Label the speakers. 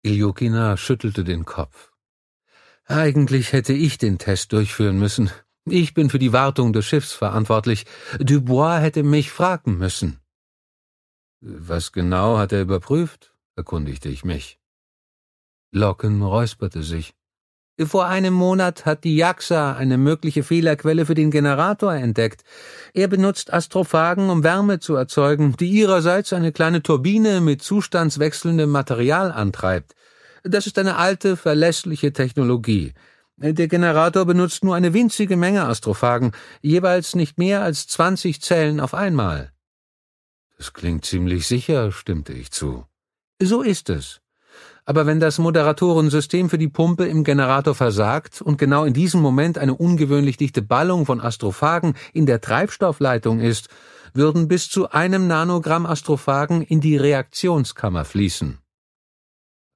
Speaker 1: Iljukina schüttelte den Kopf. Eigentlich hätte ich den Test durchführen müssen. Ich bin für die Wartung des Schiffs verantwortlich. Dubois hätte mich fragen müssen. Was genau hat er überprüft? Erkundigte ich mich. Locken räusperte sich. Vor einem Monat hat die JAXA eine mögliche Fehlerquelle für den Generator entdeckt. Er benutzt Astrophagen, um Wärme zu erzeugen, die ihrerseits eine kleine Turbine mit zustandswechselndem Material antreibt. Das ist eine alte, verlässliche Technologie. Der Generator benutzt nur eine winzige Menge Astrophagen, jeweils nicht mehr als 20 Zellen auf einmal. Das klingt ziemlich sicher, stimmte ich zu. So ist es. Aber wenn das Moderatorensystem für die Pumpe im Generator versagt und genau in diesem Moment eine ungewöhnlich dichte Ballung von Astrophagen in der Treibstoffleitung ist, würden bis zu 1 Nanogramm Astrophagen in die Reaktionskammer fließen.